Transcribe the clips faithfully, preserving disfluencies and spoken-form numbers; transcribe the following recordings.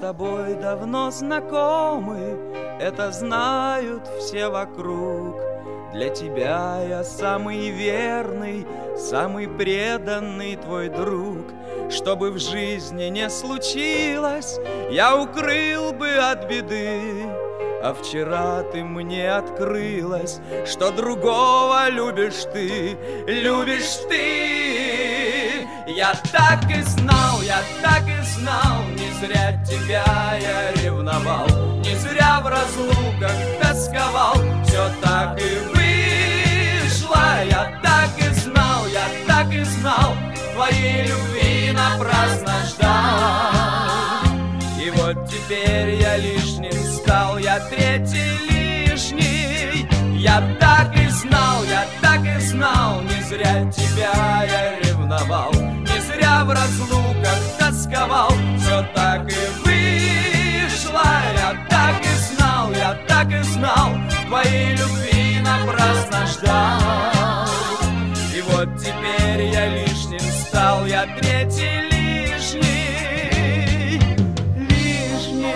тобой давно знакомы, это знают все вокруг. Для тебя я самый верный, самый преданный твой друг. Что бы в жизни не случилось, я укрыл бы от беды. А вчера ты мне открылась, что другого любишь ты, любишь ты. Я так и знал, я так и знал, не зря тебя я ревновал, не зря в разлуках тосковал, все так и вышло. Я так и знал, я так и знал, твоей любви напрасно ждал. И вот теперь я лишним стал, я третий лишний. Я так и знал, я так и знал, не зря тебя я ревновал, не зря в разлуках тосковал, все так и вышло. Я так и знал, я так и знал, твоей любви напрасно ждал. И вот теперь я лишним стал, я третий лишний, лишний.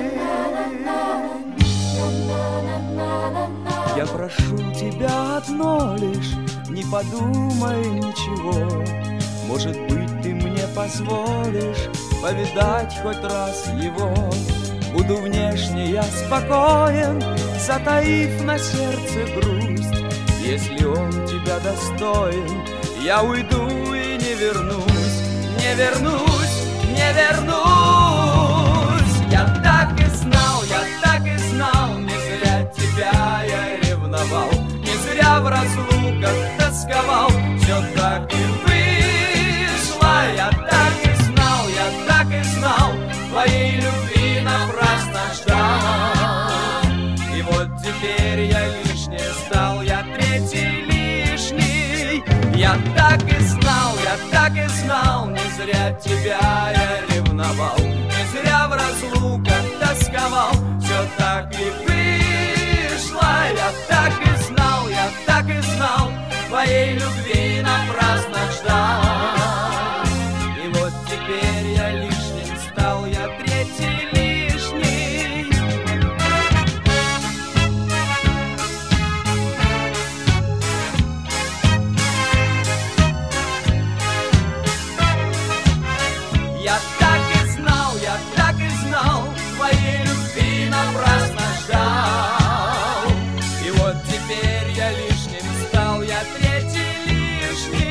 Я прошу тебя одно лишь, не подумай ничего. Может быть, ты мне позволишь повидать хоть раз его. Буду внешне я спокоен, затаив на сердце грусть. Если он тебя достоин, я уйду и не вернусь, не вернусь, не вернусь. Я так и знал, я так и знал, не зря тебя я ревновал, не зря в разлуках тосковал, все так и вышло. Я так и знал, я так и знал, твоей любви напрасно ждал. И вот теперь я лишний стал, я третий лишний. Я так и знал, я так и знал, не зря тебя я ревновал, не зря в разлуках тосковал, все так и вышло. Я так и знал, я так и знал, твоей любви напрасно ждал. И вот теперь я лишним стал, я третий лишний. Я так и знал, я так и знал, твоей любви напрасно ждал. И вот теперь я лишним стал, я третий лишний.